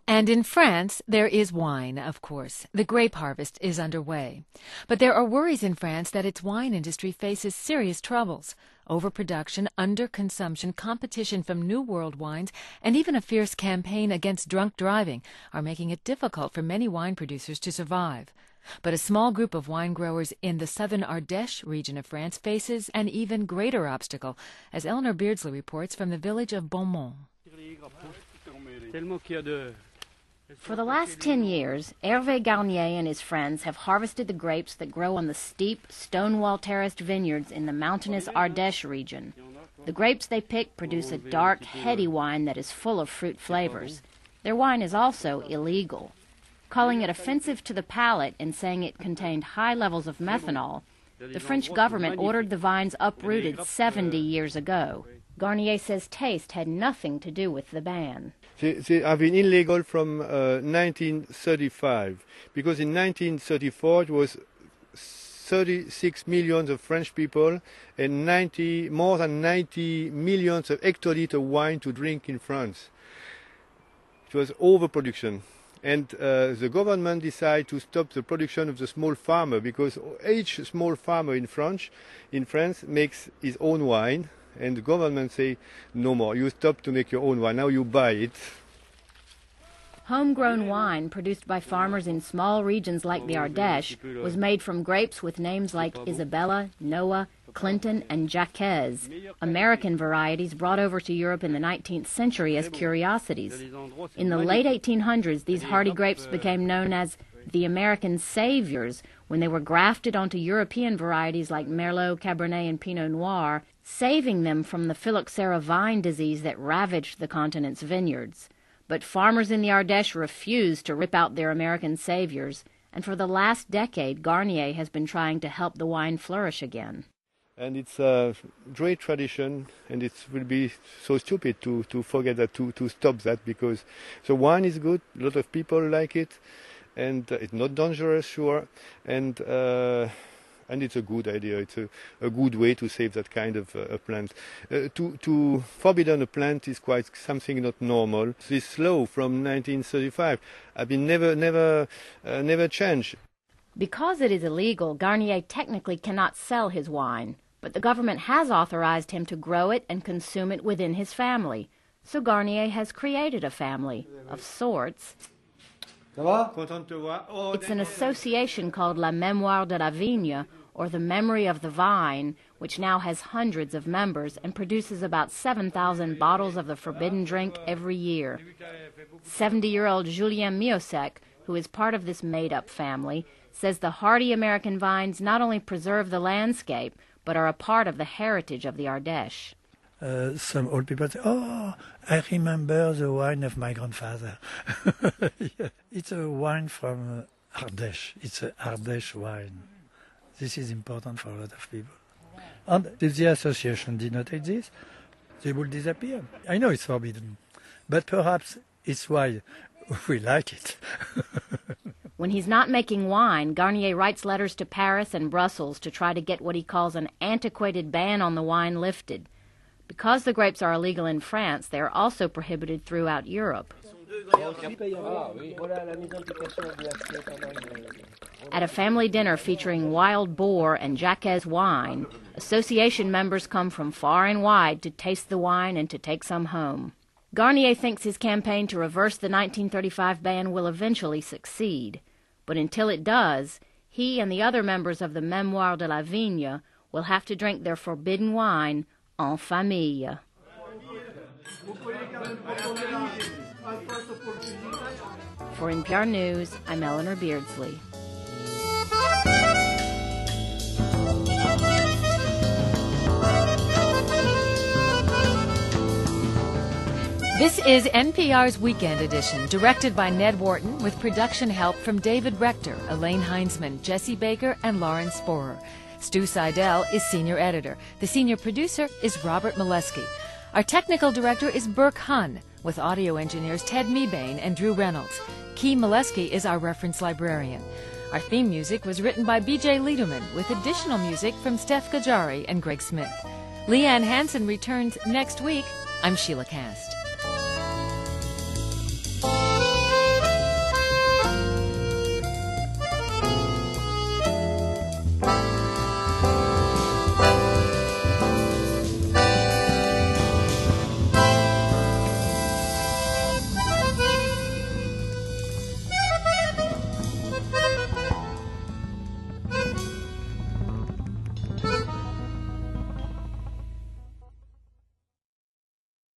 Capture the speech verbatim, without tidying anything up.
And in France, there is wine, of course. The grape harvest is underway. But there are worries in France that its wine industry faces serious troubles. Overproduction, underconsumption, competition from New World wines, and even a fierce campaign against drunk driving are making it difficult for many wine producers to survive. But a small group of wine growers in the southern Ardèche region of France faces an even greater obstacle, as Eleanor Beardsley reports from the village of Beaumont. For the last ten years, Hervé Garnier and his friends have harvested the grapes that grow on the steep, stone-wall terraced vineyards in the mountainous Ardèche region. The grapes they pick produce a dark, heady wine that is full of fruit flavors. Their wine is also illegal. Calling it offensive to the palate and saying it contained high levels of methanol, the French government ordered the vines uprooted seventy years ago. Garnier says taste had nothing to do with the ban. They, they have been illegal from uh, nineteen thirty-five, because in nineteen thirty-four it was thirty-six millions of French people and ninety, more than ninety millions of hectoliters of wine to drink in France. It was overproduction. And uh, the government decided to stop the production of the small farmer, because each small farmer in France, in France makes his own wine. And the government say, no more, you stop to make your own wine, now you buy it. Homegrown wine produced by farmers in small regions like the Ardèche was made from grapes with names like Isabella, Noah, Clinton, and Jacques, American varieties brought over to Europe in the nineteenth century as curiosities. In the late eighteen hundreds, these hardy grapes became known as the American saviors when they were grafted onto European varieties like Merlot, Cabernet, and Pinot Noir, saving them from the phylloxera vine disease that ravaged the continent's vineyards. But farmers in the Ardèche refused to rip out their American saviors, and for the last decade, Garnier has been trying to help the wine flourish again. And it's a great tradition, and it will be so stupid to, to forget that, to, to stop that, because the wine is good, a lot of people like it, and uh, it's not dangerous, sure, and uh, and it's a good idea. It's a, a good way to save that kind of uh, a plant. Uh, to, to forbidden a plant is quite something not normal. This law from nineteen thirty-five has been never, never, uh, never changed. Because it is illegal, Garnier technically cannot sell his wine, but the government has authorized him to grow it and consume it within his family. So Garnier has created a family, of sorts. It's an association called La Mémoire de la Vigne, or the Memory of the Vine, which now has hundreds of members and produces about seven thousand bottles of the forbidden drink every year. seventy-year-old Julien Miosek, who is part of this made-up family, says the hardy American vines not only preserve the landscape, but are a part of the heritage of the Ardèche. Uh, some old people say, oh, I remember the wine of my grandfather. Yeah. It's a wine from uh, Ardèche. It's an Ardèche wine. This is important for a lot of people. And if the association did not exist, they would disappear. I know it's forbidden, but perhaps it's why we like it. When he's not making wine, Garnier writes letters to Paris and Brussels to try to get what he calls an antiquated ban on the wine lifted. Because the grapes are illegal in France, they are also prohibited throughout Europe. At a family dinner featuring wild boar and Jacques wine, association members come from far and wide to taste the wine and to take some home. Garnier thinks his campaign to reverse the nineteen thirty-five ban will eventually succeed. But until it does, he and the other members of the Mémoire de la Vigne will have to drink their forbidden wine en famille. For N P R News, I'm Eleanor Beardsley. This is N P R's Weekend Edition, directed by Ned Wharton, with production help from David Rector, Elaine Heinzman, Jesse Baker, and Lauren Sporer. Stu Seidel is senior editor. The senior producer is Robert Molesky. Our technical director is Burke Hunn, with audio engineers Ted Mebane and Drew Reynolds. Key Molesky is our reference librarian. Our theme music was written by B J Liederman, with additional music from Steph Gajari and Greg Smith. Leanne Hansen returns next week. I'm Sheila Cast.